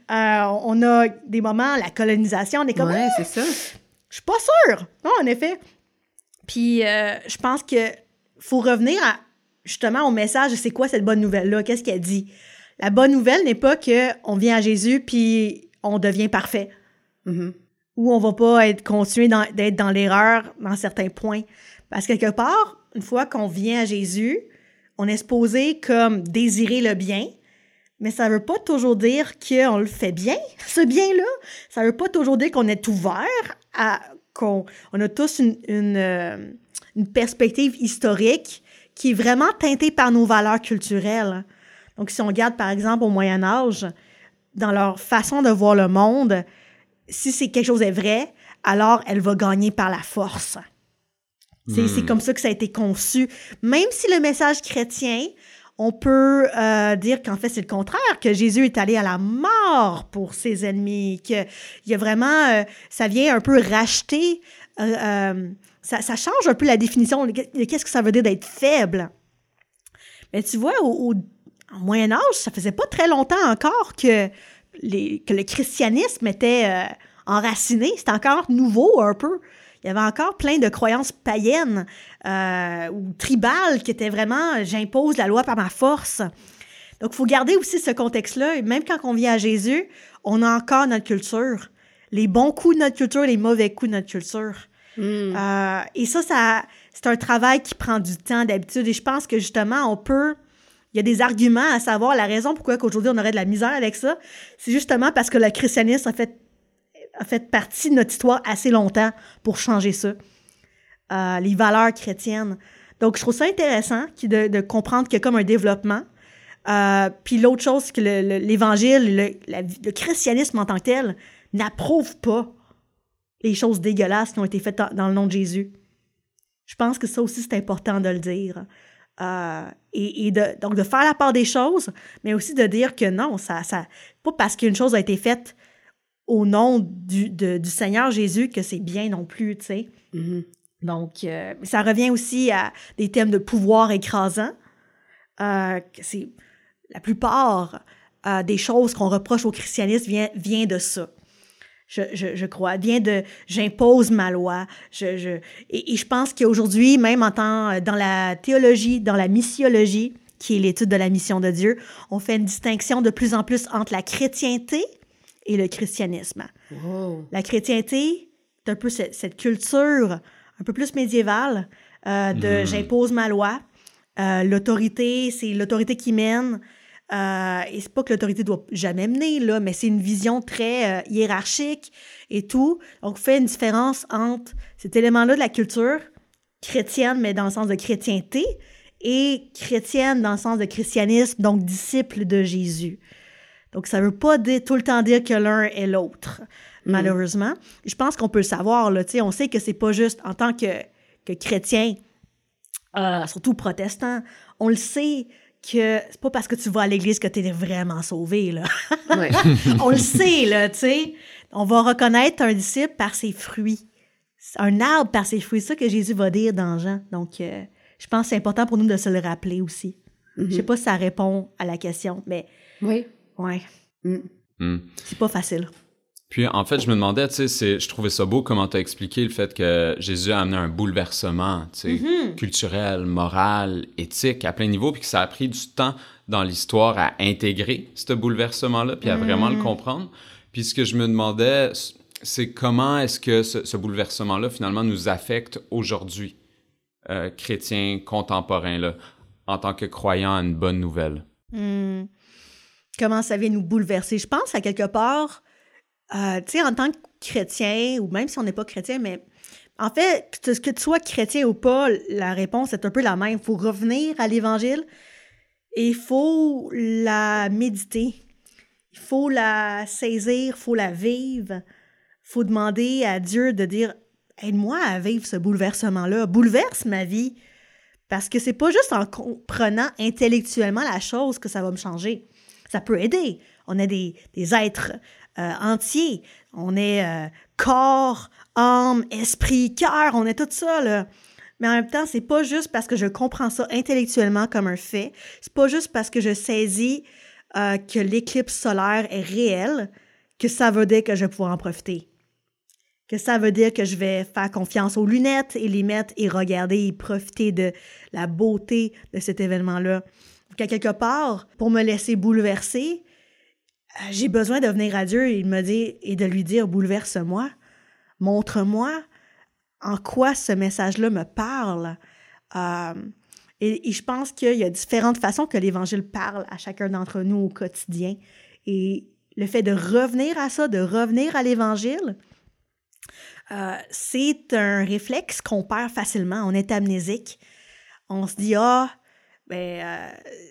on a des moments, la colonisation, on est comme, ouais, c'est ça. Je suis pas sûre. Non, en effet. Puis, euh, je pense qu'il faut revenir à, justement au message de c'est quoi cette bonne nouvelle-là? Qu'est-ce qu'elle dit? La bonne nouvelle n'est pas qu'on vient à Jésus puis on devient parfait. Mm-hmm. Ou on va pas être continuer dans, d'être dans l'erreur dans certains points. Parce que quelque part, une fois qu'on vient à Jésus, on est supposé comme désirer le bien, mais ça veut pas toujours dire qu'on le fait bien, ce bien-là. Ça veut pas toujours dire qu'on est ouvert à... qu'on on a tous une, une, euh, une perspective historique qui est vraiment teintée par nos valeurs culturelles. Donc, si on regarde, par exemple, au Moyen Âge, dans leur façon de voir le monde, si c'est quelque chose est vrai, alors elle va gagner par la force. C'est, mm. c'est comme ça que ça a été conçu. Même si le message chrétien, on peut euh, dire qu'en fait, c'est le contraire, que Jésus est allé à la mort pour ses ennemis, qu'il y a vraiment... Euh, ça vient un peu racheter... Euh, euh, ça, ça change un peu la définition de qu'est-ce que ça veut dire d'être faible. Mais tu vois, au, au au Moyen Âge, ça faisait pas très longtemps encore que, les, que le christianisme était euh, enraciné. C'était encore nouveau un peu. Il y avait encore plein de croyances païennes euh, ou tribales qui étaient vraiment « j'impose la loi par ma force ». Donc, il faut garder aussi ce contexte-là. Et même quand on vient à Jésus, on a encore notre culture. Les bons coups de notre culture, les mauvais coups de notre culture. Mm. Euh, et ça, ça, c'est un travail qui prend du temps d'habitude. Et je pense que justement, on peut... Il y a des arguments à savoir la raison pourquoi qu'aujourd'hui on aurait de la misère avec ça. C'est justement parce que le christianisme a fait, a fait partie de notre histoire assez longtemps pour changer ça. Euh, les valeurs chrétiennes. Donc, je trouve ça intéressant de, de comprendre qu'il y a comme un développement. Euh, puis l'autre chose, c'est que le, le, l'Évangile, le, la, le christianisme en tant que tel, n'approuve pas les choses dégueulasses qui ont été faites dans, dans le nom de Jésus. Je pense que ça aussi, c'est important de le dire. Euh, et, et de, donc de faire la part des choses, mais aussi de dire que non, ça, ça, pas parce qu'une chose a été faite au nom du, de, du Seigneur Jésus que c'est bien non plus, tu sais. Mm-hmm. Donc, euh, ça revient aussi à des thèmes de pouvoir écrasant. Euh, c'est, la plupart euh, des choses qu'on reproche au christianisme vient, vient de ça. Je, je, je crois, vient de « j'impose ma loi ». Je, je, et, et je pense qu'aujourd'hui, même en temps, dans la théologie, dans la missiologie, qui est l'étude de la mission de Dieu, on fait une distinction de plus en plus entre la chrétienté et le christianisme. Wow. La chrétienté, c'est un peu cette, cette culture un peu plus médiévale euh, de mmh. « j'impose ma loi euh, ». L'autorité, c'est l'autorité qui mène. Euh, et c'est pas que l'autorité doit jamais mener, là, mais c'est une vision très euh, hiérarchique et tout. Donc, on fait une différence entre cet élément-là de la culture chrétienne, mais dans le sens de chrétienté, et chrétienne dans le sens de christianisme, donc disciple de Jésus. Donc, ça veut pas dire, tout le temps dire que l'un est l'autre, mmh. malheureusement. Je pense qu'on peut le savoir, là, tu sais, on sait que c'est pas juste en tant que, que chrétien, euh, surtout protestant, on le sait que c'est pas parce que tu vas à l'église que t'es vraiment sauvé, là. Ouais. On le sait, là, tu sais. On va reconnaître un disciple par ses fruits. Un arbre par ses fruits. C'est ça que Jésus va dire dans Jean. Donc, euh, je pense que c'est important pour nous de se le rappeler aussi. Mm-hmm. Je sais pas si ça répond à la question, mais... Oui. Ouais. Mm. Mm. C'est pas facile. Puis, en fait, je me demandais, tu sais, c'est, je trouvais ça beau comment tu as expliqué le fait que Jésus a amené un bouleversement, tu sais, mm-hmm. culturel, moral, éthique, à plein niveau, puis que ça a pris du temps dans l'histoire à intégrer ce bouleversement-là, puis à mm-hmm. vraiment le comprendre. Puis, ce que je me demandais, c'est comment est-ce que ce, ce bouleversement-là, finalement, nous affecte aujourd'hui, euh, chrétiens contemporains, là, en tant que croyants à une bonne nouvelle. Mm. Comment ça vient nous bouleverser? Je pense, à quelque part... euh, tu sais, en tant que chrétien, ou même si on n'est pas chrétien, mais en fait, que, que tu sois chrétien ou pas, la réponse est un peu la même. Il faut revenir à l'Évangile et il faut la méditer. Il faut la saisir, il faut la vivre. Il faut demander à Dieu de dire « Aide-moi à vivre ce bouleversement-là. Bouleverse ma vie. » Parce que c'est pas juste en comprenant intellectuellement la chose que ça va me changer. Ça peut aider. On est des, des êtres euh, entiers. On est euh, corps, âme, esprit, cœur. On est tout ça, là. Mais en même temps, c'est pas juste parce que je comprends ça intellectuellement comme un fait. C'est pas juste parce que je saisis euh, que l'éclipse solaire est réelle que ça veut dire que je vais pouvoir en profiter. Que ça veut dire que je vais faire confiance aux lunettes et les mettre et regarder et profiter de la beauté de cet événement-là. Qu'à quelque part, pour me laisser bouleverser, j'ai besoin de venir à Dieu et, me dire, et de lui dire « Bouleverse-moi, montre-moi en quoi ce message-là me parle. Euh, » et, et je pense qu'il y a différentes façons que l'Évangile parle à chacun d'entre nous au quotidien. Et le fait de revenir à ça, de revenir à l'Évangile, Euh, c'est un réflexe qu'on perd facilement. On est amnésique. On se dit, ah, ben, euh,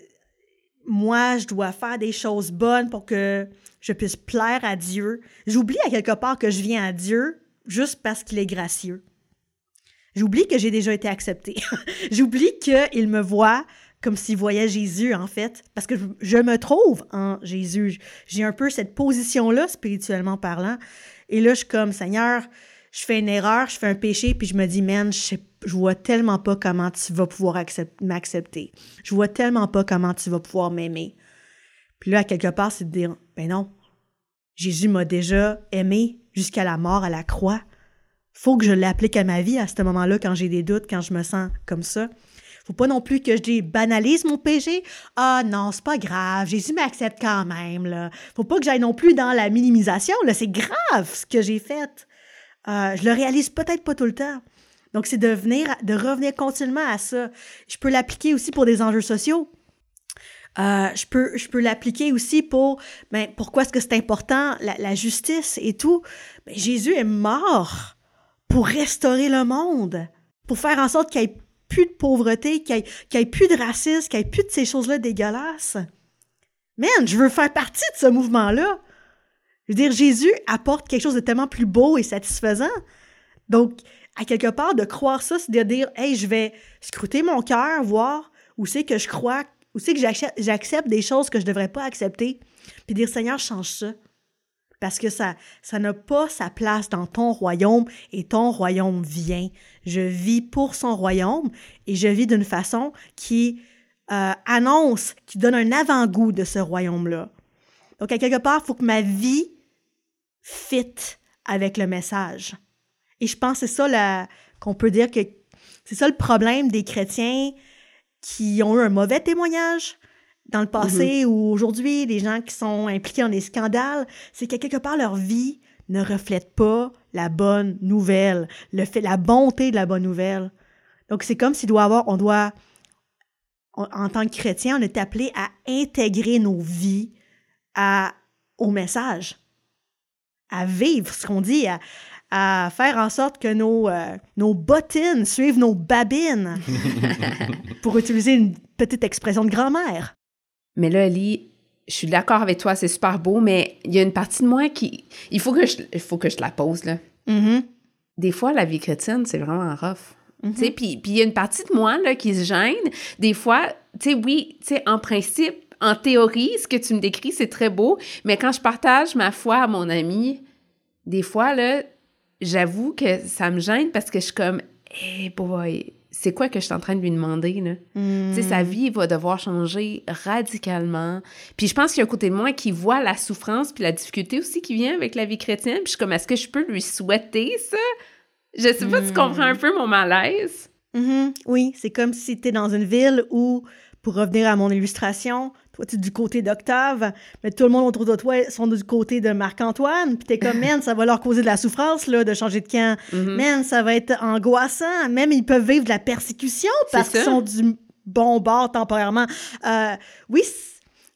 moi, je dois faire des choses bonnes pour que je puisse plaire à Dieu. J'oublie à quelque part que je viens à Dieu juste parce qu'il est gracieux. J'oublie que j'ai déjà été acceptée. J'oublie qu'il me voit comme s'il voyait Jésus, en fait, parce que je, je me trouve en Jésus. J'ai un peu cette position-là, spirituellement parlant. Et là, je suis comme, Seigneur, je fais une erreur, je fais un péché, puis je me dis, man, je, sais, je vois tellement pas comment tu vas pouvoir accept- m'accepter. Je vois tellement pas comment tu vas pouvoir m'aimer. Puis là, à quelque part, c'est de dire, ben non, Jésus m'a déjà aimé jusqu'à la mort à la croix. Faut que je l'applique à ma vie à ce moment-là, quand j'ai des doutes, quand je me sens comme ça. Faut pas non plus que je banalise mon péché. Ah non, c'est pas grave, Jésus m'accepte quand même, là. Faut pas que j'aille non plus dans la minimisation, là. C'est grave ce que j'ai fait. Euh, je le réalise peut-être pas tout le temps. Donc, c'est de, venir, de revenir continuellement à ça. Je peux l'appliquer aussi pour des enjeux sociaux. Euh, je peux, je peux l'appliquer aussi pour, ben, pourquoi est-ce que c'est important, la, la justice et tout. Ben, Jésus est mort pour restaurer le monde, pour faire en sorte qu'il n'y ait plus de pauvreté, qu'il n'y ait, qu'il y ait plus de racisme, qu'il n'y ait plus de ces choses-là dégueulasses. Man, je veux faire partie de ce mouvement-là. Je veux dire, Jésus apporte quelque chose de tellement plus beau et satisfaisant. Donc, à quelque part, de croire ça, c'est de dire, « Hey, je vais scruter mon cœur, voir où c'est que je crois, où c'est que j'accepte, j'accepte des choses que je ne devrais pas accepter. » Puis dire, « Seigneur, change ça. » Parce que ça, ça n'a pas sa place dans ton royaume et ton royaume vient. Je vis pour son royaume et je vis d'une façon qui euh, annonce, qui donne un avant-goût de ce royaume-là. Donc, à quelque part, il faut que ma vie fit avec le message. Et je pense que c'est ça la, qu'on peut dire que c'est ça le problème des chrétiens qui ont eu un mauvais témoignage dans le passé mm-hmm. ou aujourd'hui, les gens qui sont impliqués dans des scandales, c'est qu'à quelque part, leur vie ne reflète pas la bonne nouvelle, le fait, la bonté de la bonne nouvelle. Donc, c'est comme s'il doit avoir, on doit, on, en tant que chrétien, on est appelé à intégrer nos vies à, au message, à vivre ce qu'on dit, à, à faire en sorte que nos, euh, nos bottines suivent nos babines, pour utiliser une petite expression de grand-mère. Mais là, Ellie, je suis d'accord avec toi, c'est super beau, mais il y a une partie de moi qui... Il faut que je, il faut que je la pose, là. Mm-hmm. Des fois, la vie chrétienne, c'est vraiment rough. Mm-hmm. Tu sais, puis il y a une partie de moi, là, qui se gêne. Des fois, tu sais, oui, tu sais, en principe, en théorie, ce que tu me décris, c'est très beau, mais quand je partage ma foi à mon ami, des fois, là, j'avoue que ça me gêne parce que je suis comme, hey boy, c'est quoi que je suis en train de lui demander, là? Mm. Tu sais, sa vie va devoir changer radicalement. Puis je pense qu'il y a un côté de moi qui voit la souffrance puis la difficulté aussi qui vient avec la vie chrétienne. Puis je suis comme, est-ce que je peux lui souhaiter ça? Je sais pas mm. si tu comprends un peu mon malaise. Mm-hmm. Oui, c'est comme si tu es dans une ville où, pour revenir à mon illustration, toi, tu es du côté d'Octave, mais tout le monde autour de toi sont du côté de Marc-Antoine, puis t'es comme, man, ça va leur causer de la souffrance, là, de changer de camp. Mm-hmm. Man, ça va être angoissant. Même, ils peuvent vivre de la persécution parce qu'ils sont du bon bord temporairement. Euh, oui,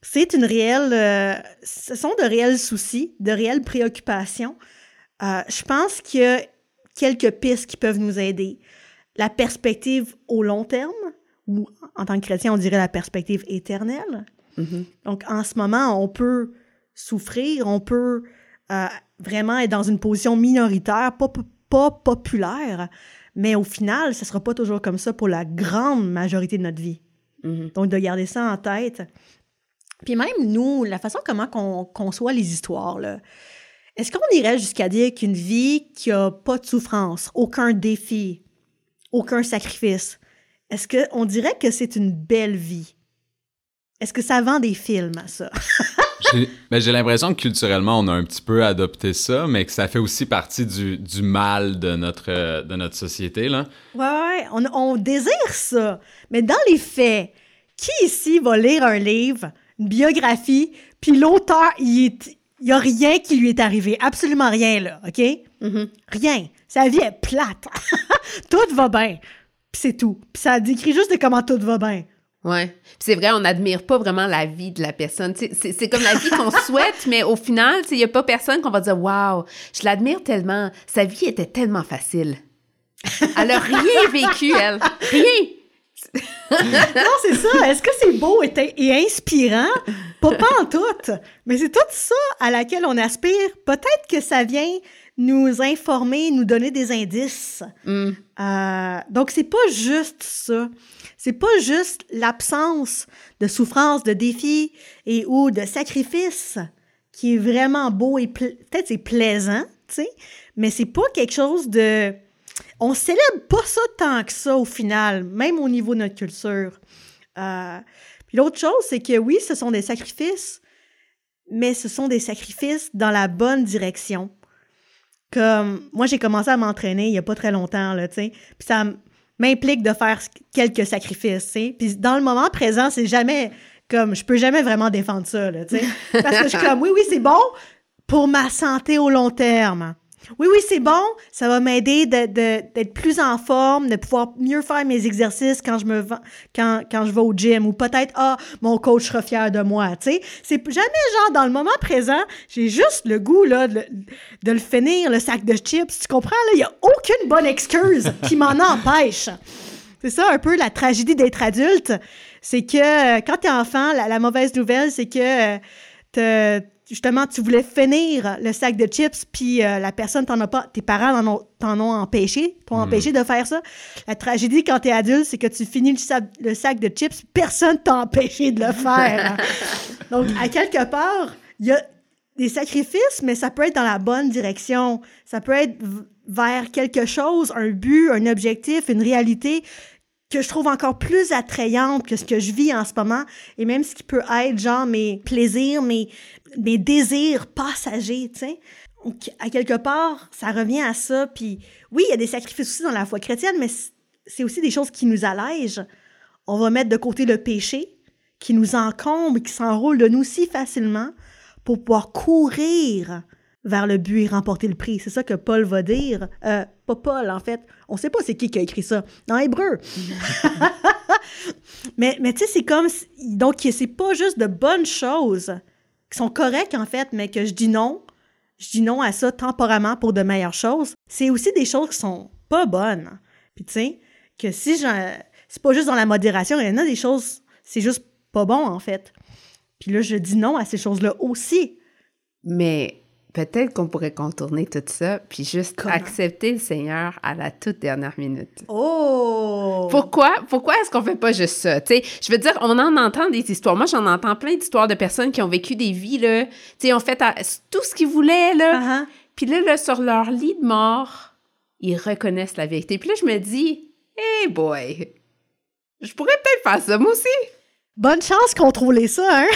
c'est une réelle... Euh, ce sont de réels soucis, de réelles préoccupations. Euh, je pense qu'il y a quelques pistes qui peuvent nous aider. La perspective au long terme, ou en tant que chrétien, on dirait la perspective éternelle. Mm-hmm. Donc, en ce moment, on peut souffrir, on peut euh, vraiment être dans une position minoritaire, pas, pas populaire, mais au final, ce ne sera pas toujours comme ça pour la grande majorité de notre vie. Mm-hmm. Donc, de garder ça en tête. Puis même nous, la façon comment on conçoit les histoires, là, est-ce qu'on irait jusqu'à dire qu'une vie qui n'a pas de souffrance, aucun défi, aucun sacrifice, est-ce qu'on dirait que c'est une belle vie? Est-ce que ça vend des films, ça? j'ai, ben j'ai l'impression que culturellement, on a un petit peu adopté ça, mais que ça fait aussi partie du, du mal de notre, de notre société, là. Ouais, ouais, on, on désire ça. Mais dans les faits, qui ici va lire un livre, une biographie, puis l'auteur, il est... Il n'y a rien qui lui est arrivé. Absolument rien, là, OK? Mm-hmm. Rien. Sa vie est plate. Tout va bien. Puis c'est tout. Puis ça décrit juste de comment tout va bien. Ouais. Puis c'est vrai, on n'admire pas vraiment la vie de la personne. C'est, c'est comme la vie qu'on souhaite, mais au final, il n'y a pas personne qu'on va dire « Wow, je l'admire tellement. Sa vie était tellement facile. Elle n'a rien vécu, elle. Rien. » Non, c'est ça. Est-ce que c'est beau et, et inspirant? Pas, pas en tout. Mais c'est tout ça à laquelle on aspire. Peut-être que ça vient nous informer, nous donner des indices. Mm. Euh, donc, c'est pas juste ça. C'est pas juste l'absence de souffrance, de défis et ou de sacrifice qui est vraiment beau et pla- peut-être c'est plaisant, tu sais, mais c'est pas quelque chose de... On célèbre pas ça tant que ça, au final, même au niveau de notre culture. Euh, puis l'autre chose, c'est que oui, ce sont des sacrifices, mais ce sont des sacrifices dans la bonne direction. Comme, moi, j'ai commencé à m'entraîner il y a pas très longtemps, là, tu sais, puis ça m'implique de faire quelques sacrifices, tu sais. Puis dans le moment présent, c'est jamais comme, je peux jamais vraiment défendre ça, là, tu sais. Parce que je suis comme, oui, oui, c'est bon pour ma santé au long terme. Oui, oui, c'est bon, ça va m'aider de, de, d'être plus en forme, de pouvoir mieux faire mes exercices quand je me quand, quand je vais au gym, ou peut-être, ah, mon coach sera fier de moi, tu sais. C'est jamais genre, dans le moment présent, j'ai juste le goût, là, de, de le finir, le sac de chips, tu comprends, là, il n'y a aucune bonne excuse qui m'en empêche. C'est ça, un peu, la tragédie d'être adulte, c'est que, quand t'es enfant, la, la mauvaise nouvelle, c'est que t'as justement, tu voulais finir le sac de chips, puis euh, la personne t'en a pas, tes parents t'en ont, t'en ont empêché, t'ont mmh. empêché de faire ça. La tragédie quand t'es adulte, c'est que tu finis le sac, le sac de chips, personne t'a empêché de le faire. Donc, à quelque part, il y a des sacrifices, mais ça peut être dans la bonne direction. Ça peut être v- vers quelque chose, un but, un objectif, une réalité que je trouve encore plus attrayante que ce que je vis en ce moment, et même ce qui peut être genre mes plaisirs, mes, mes désirs passagers, tu sais. Donc, à quelque part, ça revient à ça, puis oui, il y a des sacrifices aussi dans la foi chrétienne, mais c'est aussi des choses qui nous allègent. On va mettre de côté le péché, qui nous encombre, qui s'enroule de nous si facilement, pour pouvoir courir vers le but et remporter le prix. C'est ça que Paul va dire. Euh, pas Paul, en fait. On sait pas c'est qui qui a écrit ça. Dans Hébreu. mais mais tu sais, c'est comme... Donc, c'est pas juste de bonnes choses qui sont correctes, en fait, mais que je dis non. Je dis non à ça temporairement pour de meilleures choses. C'est aussi des choses qui sont pas bonnes. Puis tu sais, que si j'en... C'est pas juste dans la modération. Il y en a des choses... C'est juste pas bon, en fait. Puis là, je dis non à ces choses-là aussi. Mais... peut-être qu'on pourrait contourner tout ça, puis juste Comment? accepter le Seigneur à la toute dernière minute. Oh! Pourquoi? Pourquoi est-ce qu'on fait pas juste ça? Tu sais, je veux dire, on en entend des histoires. Moi, j'en entends plein d'histoires de personnes qui ont vécu des vies, là, tu sais, ont fait à, tout ce qu'ils voulaient, là. Uh-huh. Puis là, là, sur leur lit de mort, ils reconnaissent la vérité. Puis là, je me dis, hey boy, je pourrais peut-être faire ça, moi aussi. Bonne chance contrôler ça, hein?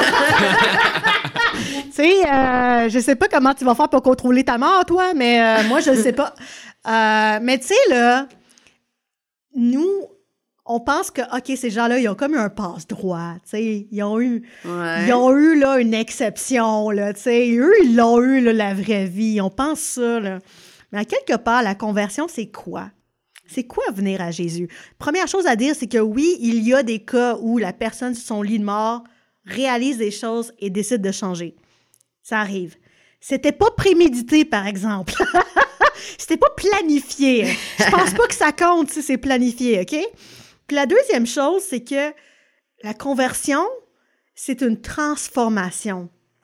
Tu sais, euh, je sais pas comment tu vas faire pour contrôler ta mort, toi, mais euh, moi, je le sais pas. Euh, mais tu sais, là, nous, on pense que, OK, ces gens-là, ils ont comme eu un passe-droit, tu sais. Ils ont eu, ouais. ils ont eu, là, une exception, là, tu sais. Eux, ils l'ont eu, là, la vraie vie. On pense ça, là. Mais à quelque part, la conversion, c'est quoi? C'est quoi venir à Jésus? Première chose à dire, c'est que oui, il y a des cas où la personne sur son lit de mort réalise des choses et décide de changer. Ça arrive. C'était pas prémédité, par exemple. C'était pas planifié. Je pense pas que ça compte si c'est planifié, OK? Puis la deuxième chose, c'est que la conversion, c'est une transformation.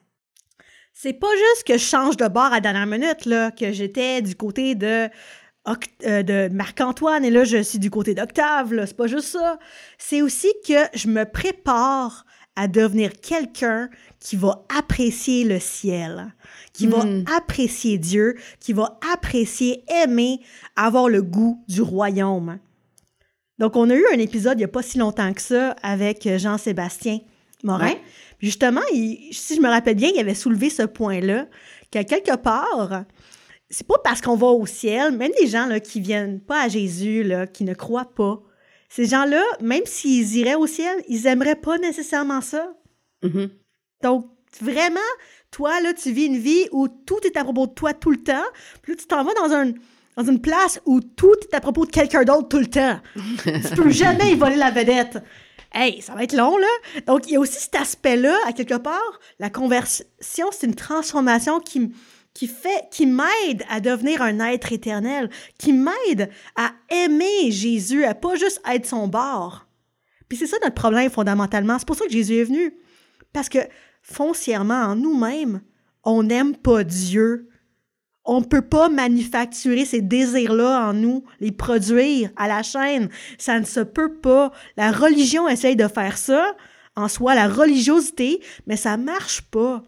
C'est pas juste que je change de bord à la dernière minute, là, que j'étais du côté de, euh, de Marc-Antoine et là, je suis du côté d'Octave, là. C'est pas juste ça. C'est aussi que je me prépare à devenir quelqu'un qui va apprécier le ciel, qui mm. va apprécier Dieu, qui va apprécier, aimer, avoir le goût du royaume. Donc, on a eu un épisode il n'y a pas si longtemps que ça avec Jean-Sébastien Morin. Ouais. Puis justement, il, si je me rappelle bien, il avait soulevé ce point-là, qu'à quelque part, c'est pas parce qu'on va au ciel, même des gens là, qui viennent pas à Jésus, là, qui ne croient pas, ces gens-là, même s'ils iraient au ciel, ils n'aimeraient pas nécessairement ça. Mm-hmm. Donc, vraiment, toi, là, tu vis une vie où tout est à propos de toi tout le temps, puis là, tu t'en vas dans, un, dans une place où tout est à propos de quelqu'un d'autre tout le temps. Tu peux jamais y voler la vedette. Hey, ça va être long, là. Donc, il y a aussi cet aspect-là, à quelque part, la conversion, c'est une transformation qui, qui fait, qui m'aide à devenir un être éternel, qui m'aide à aimer Jésus, à pas juste être son bord. Puis c'est ça notre problème, fondamentalement. C'est pour ça que Jésus est venu. Parce que, foncièrement, en nous-mêmes, on n'aime pas Dieu. On ne peut pas manufacturer ces désirs-là en nous, les produire à la chaîne. Ça ne se peut pas. La religion essaye de faire ça, en soi, la religiosité, mais ça ne marche pas.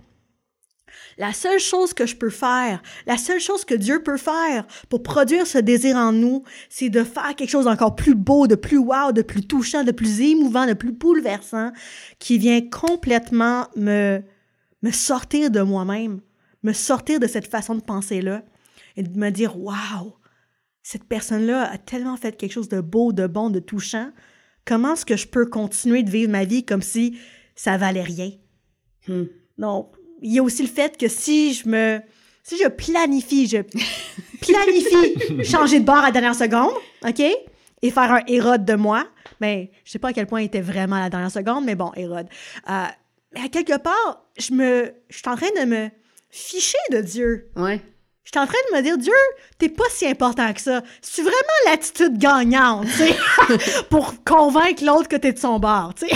La seule chose que je peux faire, la seule chose que Dieu peut faire pour produire ce désir en nous, c'est de faire quelque chose d'encore plus beau, de plus wow, de plus touchant, de plus émouvant, de plus bouleversant, qui vient complètement me, me sortir de moi-même. Me sortir de cette façon de penser-là et de me dire « Wow! Cette personne-là a tellement fait quelque chose de beau, de bon, de touchant. Comment est-ce que je peux continuer de vivre ma vie comme si ça valait rien? Hmm. » Donc, il y a aussi le fait que si je me... Si je planifie, je planifie changer de bord à la dernière seconde, OK? Et faire un Hérode de moi. Bien, je sais pas à quel point il était vraiment à la dernière seconde, mais bon, Hérode. Euh, mais à quelque part, je me... Je suis en train de me... fiché de Dieu. Ouais. Je suis en train de me dire, Dieu, t'es pas si important que ça. C'est vraiment l'attitude gagnante, tu sais, pour convaincre l'autre que t'es de son bord, tu sais.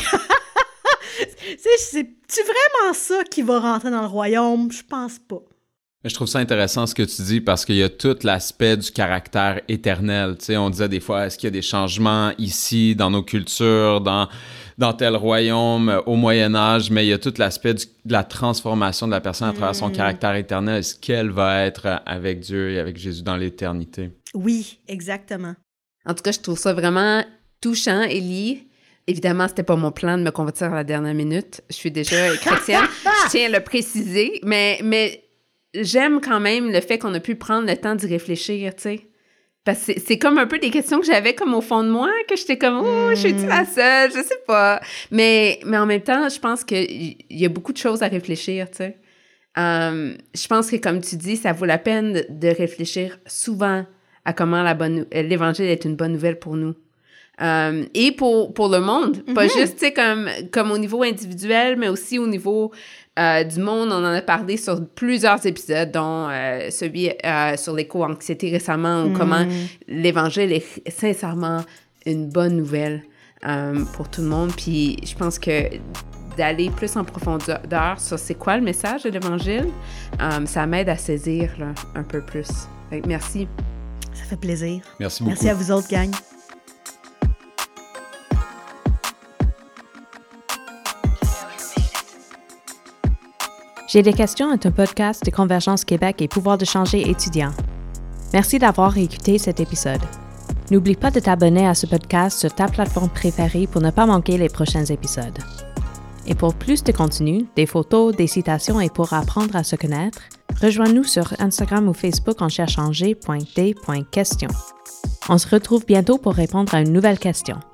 C'est-tu vraiment ça qui va rentrer dans le royaume? Je pense pas. Je trouve ça intéressant ce que tu dis parce qu'il y a tout l'aspect du caractère éternel. Tu sais, on disait des fois, est-ce qu'il y a des changements ici, dans nos cultures, dans, dans tel royaume, au Moyen-Âge, mais il y a tout l'aspect du, de la transformation de la personne à travers son mmh. caractère éternel. Est-ce qu'elle va être avec Dieu et avec Jésus dans l'éternité? Oui, exactement. En tout cas, je trouve ça vraiment touchant, Élie. Évidemment, c'était pas mon plan de me convertir à la dernière minute. Je suis déjà chrétienne. Je tiens à le préciser, mais... mais j'aime quand même le fait qu'on a pu prendre le temps d'y réfléchir, tu sais. Parce que c'est, c'est comme un peu des questions que j'avais comme au fond de moi, que j'étais comme « Oh, je suis-tu la seule? Je sais pas. » Mais, mais en même temps, je pense qu'il y a beaucoup de choses à réfléchir, tu sais. Um, je pense que, comme tu dis, ça vaut la peine de, de réfléchir souvent à comment la bonne, l'Évangile est une bonne nouvelle pour nous. Um, et pour, pour le monde, mm-hmm. pas juste, tu sais, comme, comme au niveau individuel, mais aussi au niveau... Euh, du monde, on en a parlé sur plusieurs épisodes, dont euh, celui euh, sur l'éco-anxiété récemment, ou mm. comment l'Évangile est sincèrement une bonne nouvelle euh, pour tout le monde. Puis je pense que d'aller plus en profondeur sur c'est quoi le message de l'Évangile, euh, ça m'aide à saisir là, un peu plus. Donc, merci. Ça fait plaisir. Merci beaucoup. Merci à vous autres, gang. J'ai des questions est un podcast de Convergence Québec et Pouvoir de changer étudiants. Merci d'avoir écouté cet épisode. N'oublie pas de t'abonner à ce podcast sur ta plateforme préférée pour ne pas manquer les prochains épisodes. Et pour plus de contenu, des photos, des citations et pour apprendre à se connaître, rejoins-nous sur Instagram ou Facebook en cherchant g point d point question. On se retrouve bientôt pour répondre à une nouvelle question.